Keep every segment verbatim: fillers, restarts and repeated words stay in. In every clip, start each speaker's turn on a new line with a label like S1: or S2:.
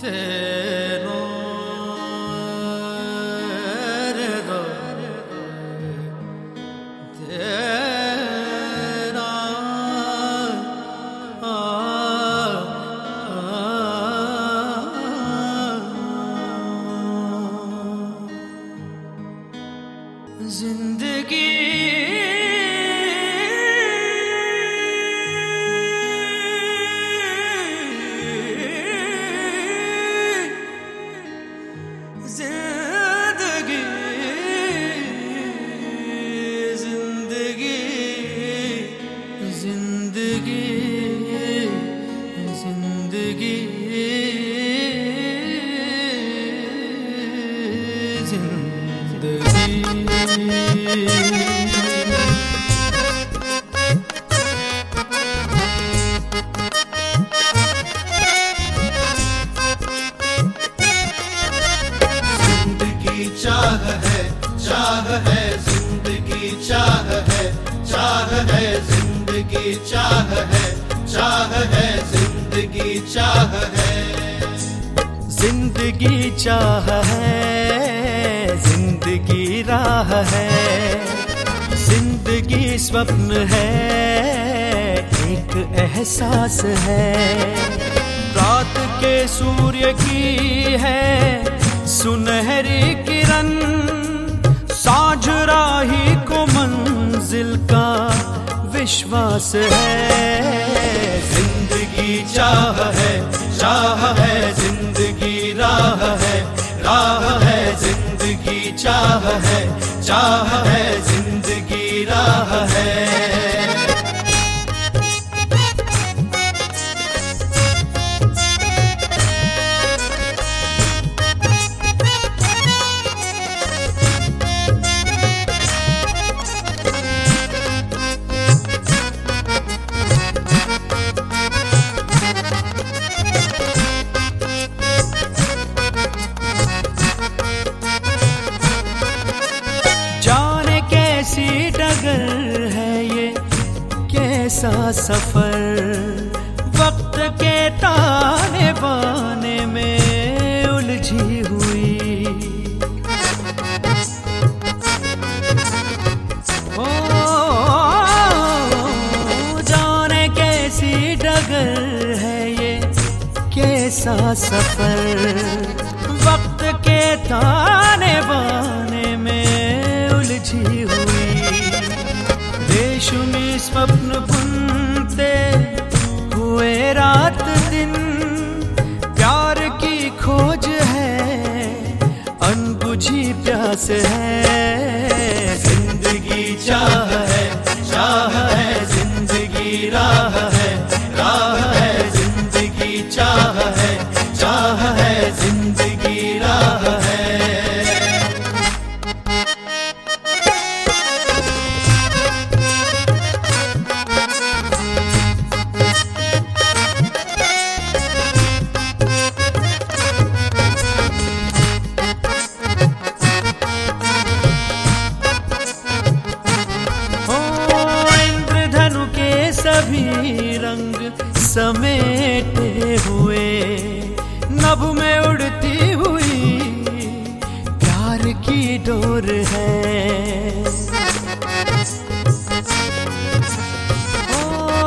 S1: जिंदगी जिंदगी जिंदगी जिंदगी जिंदगी जिंदगी
S2: चाह है चाह है जिंदगी चाह है चाह है जिंदगी चाह है चाह है जिंदगी चाह है
S1: जिंदगी चाह है जिंदगी राह है जिंदगी स्वप्न है एक एहसास है रात के सूर्य की है सुनहरी किरण साँझ राही को मंजिल का विश्वास है
S2: जिंदगी चाह है चाह है जिंदगी राह है राह है जिंदगी चाह है चाह है जिंदगी राह है
S1: डगर है ये कैसा सफर वक्त के ताने बाने में उलझी हुई ओ जाने कैसी डगर है ये कैसा सफर वक्त के ताने बाने में उलझी हुई रेशमी स्वप्न बुनते हुए रात दिन प्यार की खोज है अनबुझी प्यास है
S2: जिंदगी चाह है चाह है जिंदगी राह है राह है जिंदगी चाह है चाह है जिंदगी राह है
S1: सभी रंग समेटे हुए नभ में उड़ती हुई प्यार की डोर है ओ,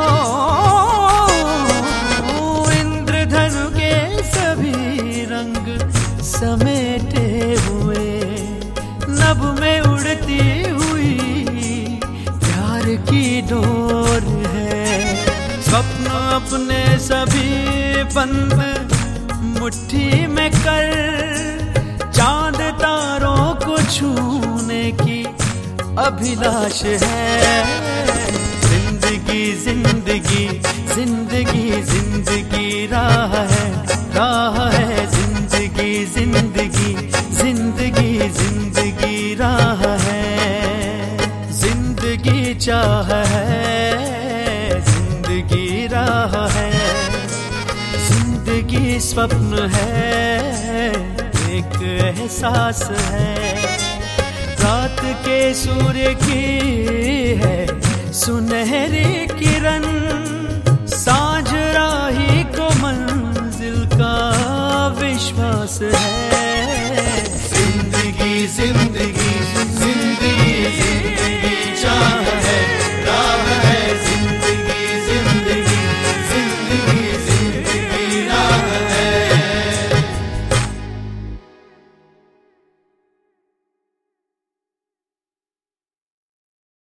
S1: इंद्रधनु के सभी रंग समेटे हुए नभ में उड़ती हुई प्यार की डोर स्वप्न अपने सभी बंद मुट्ठी में कर चांद तारों को छूने की अभिलाष है जिंदगी जिंदगी जिंदगी जिंदगी राह है राह है जिंदगी जिंदगी जिंदगी जिंदगी राह है जिंदगी चाह है जिंदगी राह है जिंदगी स्वप्न है एक एहसास है रात के सूर्य की है सुनहरी किरण साँझ राही को मंजिल का विश्वास सांस है।